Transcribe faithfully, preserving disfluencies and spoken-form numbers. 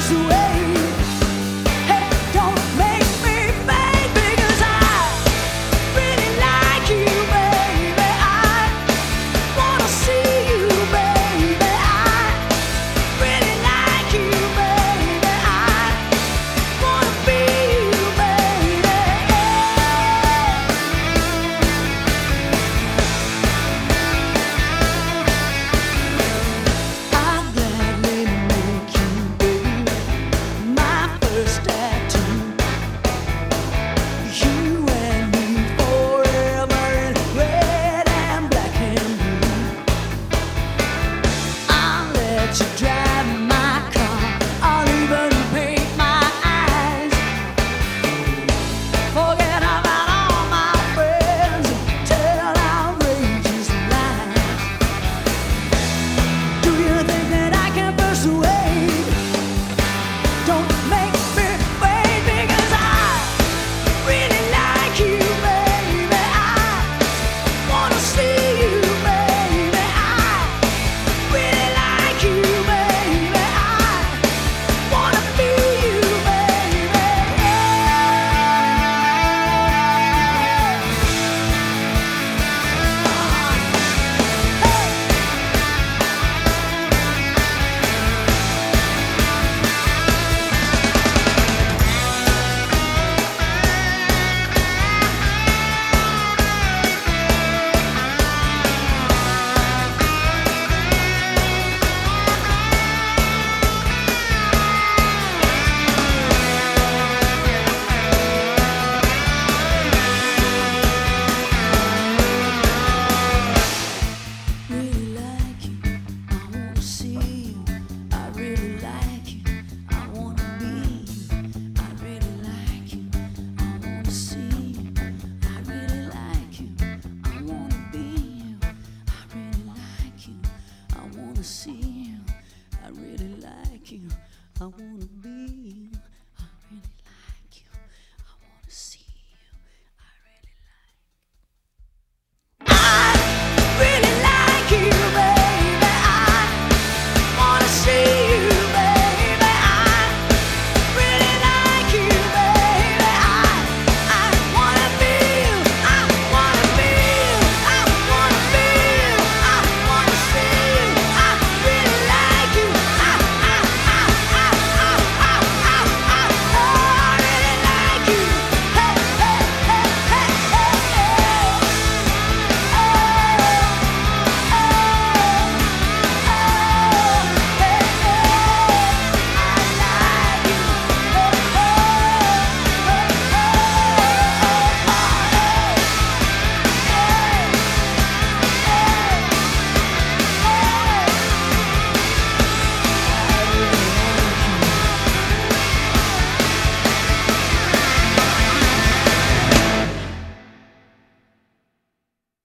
persuade. Hey, don't make me fade because I really like you, baby. I wanna see you, baby. I really like you, baby. I wanna be you, baby. I'd gladly make you, baby, my first tattoo. You and me forever in red and black and blue. I'll let you drive my car. I'll even paint my eyes. Forget about all my friends and tell outrageous lies. Do you think that I can persuade? Don't make me wait because I really like you, baby. I wanna see you, baby. I really like you, baby. I wanna be you, baby. Really like you, I wanna see you. I really like you, I wanna be you. I really like you, I wanna see you. I really like you, I wanna be you. I really like you, I wanna see you. I really like you, I wanna be you.